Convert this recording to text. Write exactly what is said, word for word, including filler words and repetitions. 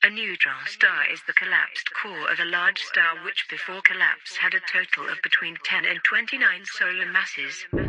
A neutron star is the collapsed core of a large star which before collapse had a total of between ten and twenty-nine solar masses.